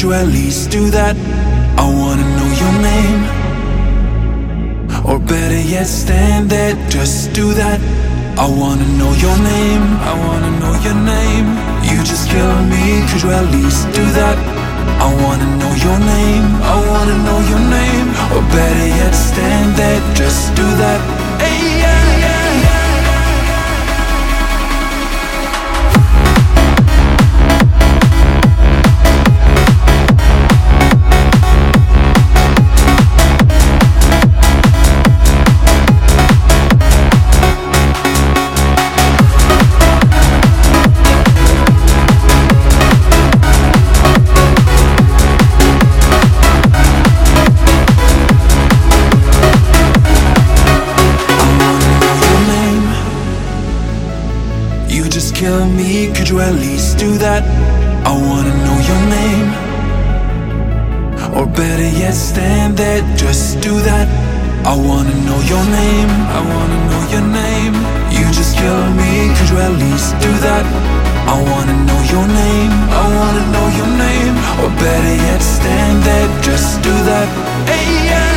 could you at least do that? I wanna know your name, or better yet, stand there, just do that. I wanna know your name, I wanna know your name. You just kill me, could you at least do that? I wanna know your name, I wanna know your name, or better yet, stand there, just do that. Hey, yeah, yeah, yeah. Kill me, could you at least do that? I wanna know your name, or better yet, stand there, just do that. I wanna know your name, I wanna know your name. You just kill me, could you at least do that? I wanna know your name, I wanna know your name, or better yet, stand there, just do that. Hey, yeah.